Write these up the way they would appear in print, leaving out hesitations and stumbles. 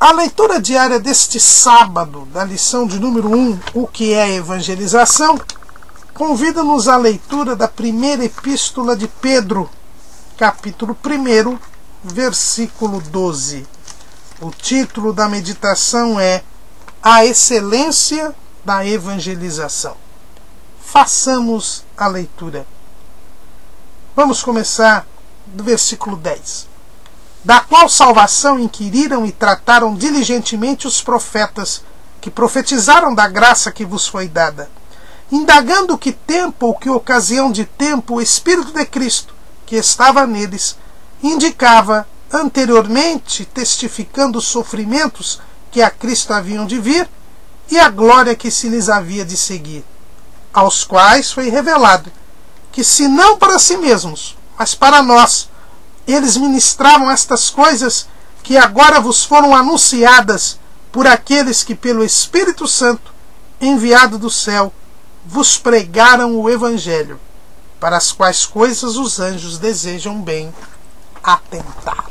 A leitura diária deste sábado, da lição de número 1, o que é evangelização, convida-nos à leitura da primeira epístola de Pedro, capítulo 1, versículo 12. O título da meditação é A Excelência da Evangelização. Façamos a leitura. Vamos começar do versículo 10. Da qual salvação inquiriram e trataram diligentemente os profetas, que profetizaram da graça que vos foi dada, indagando que tempo ou que ocasião de tempo o Espírito de Cristo, que estava neles, indicava anteriormente, testificando os sofrimentos que a Cristo haviam de vir e a glória que se lhes havia de seguir, aos quais foi revelado que, se não para si mesmos, mas para nós, eles ministravam estas coisas que agora vos foram anunciadas por aqueles que, pelo Espírito Santo, enviado do céu, vos pregaram o Evangelho, para as quais coisas os anjos desejam bem atentar.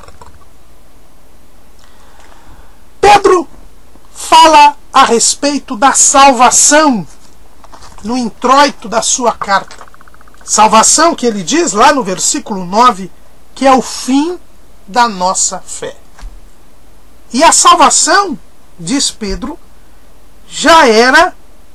Pedro fala a respeito da salvação no introito da sua carta. Salvação que ele diz lá no versículo 9, que é o fim da nossa fé. E a salvação, diz Pedro, já era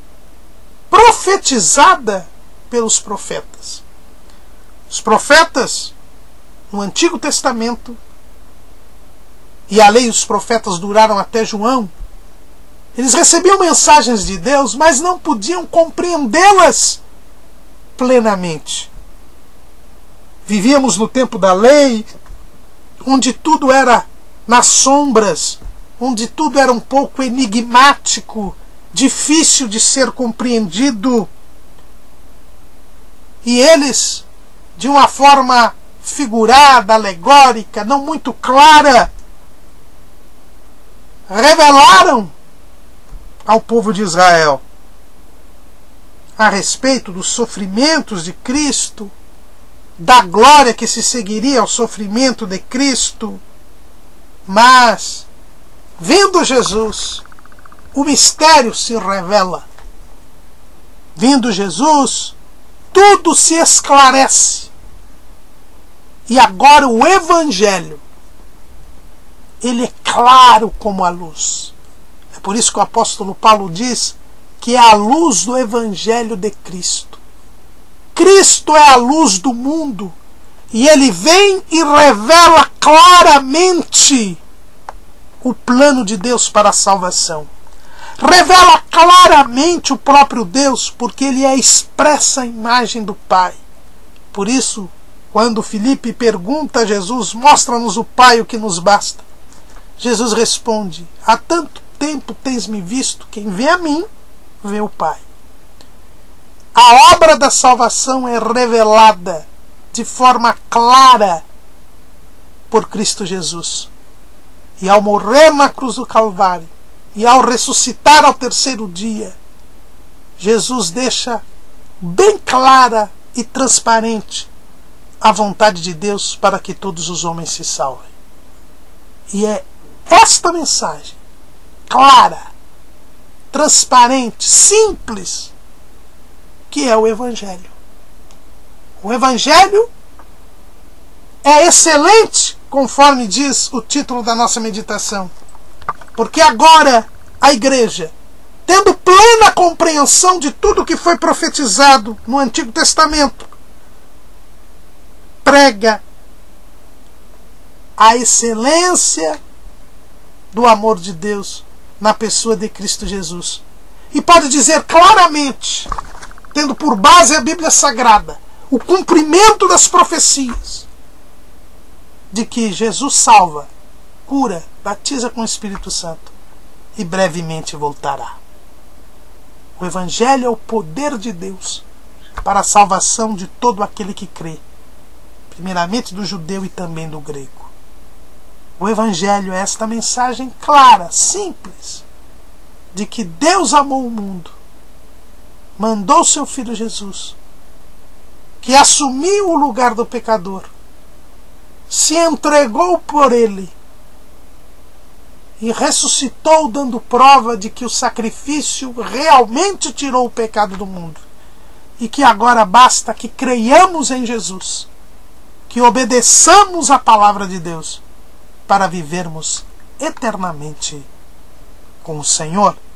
profetizada pelos profetas. Os profetas, no Antigo Testamento, e a lei e os profetas duraram até João, eles recebiam mensagens de Deus, mas não podiam compreendê-las plenamente. Vivíamos no tempo da lei, onde tudo era nas sombras, onde tudo era um pouco enigmático, difícil de ser compreendido. E eles, de uma forma figurada, alegórica, não muito clara, revelaram ao povo de Israel a respeito dos sofrimentos de Cristo, da glória que se seguiria ao sofrimento de Cristo. Mas, vendo Jesus, o mistério se revela. Vindo Jesus, tudo se esclarece. E agora o Evangelho, ele é claro como a luz. É por isso que o apóstolo Paulo diz que é a luz do Evangelho de Cristo. Cristo é a luz do mundo e ele vem e revela claramente o plano de Deus para a salvação. Revela claramente o próprio Deus, porque ele é a expressa imagem do Pai. Por isso, quando Filipe pergunta a Jesus, mostra-nos o Pai, o que nos basta, Jesus responde: há tanto tempo tens me visto, quem vê a mim, vê o Pai. A obra da salvação é revelada de forma clara por Cristo Jesus. E ao morrer na cruz do Calvário, e ao ressuscitar ao terceiro dia, Jesus deixa bem clara e transparente a vontade de Deus para que todos os homens se salvem. E é esta mensagem, clara, transparente, simples, que é o Evangelho. O Evangelho é excelente, conforme diz o título da nossa meditação, porque agora a Igreja, tendo plena compreensão de tudo que foi profetizado no Antigo Testamento, prega a excelência do amor de Deus na pessoa de Cristo Jesus. E pode dizer claramente, tendo por base a Bíblia Sagrada, o cumprimento das profecias, de que Jesus salva, cura, batiza com o Espírito Santo e brevemente voltará. O Evangelho é o poder de Deus para a salvação de todo aquele que crê, primeiramente do judeu e também do grego. O Evangelho é esta mensagem clara, simples, de que Deus amou o mundo, mandou seu Filho Jesus, que assumiu o lugar do pecador, se entregou por ele e ressuscitou, dando prova de que o sacrifício realmente tirou o pecado do mundo, e que agora basta que creiamos em Jesus, que obedeçamos a palavra de Deus para vivermos eternamente com o Senhor.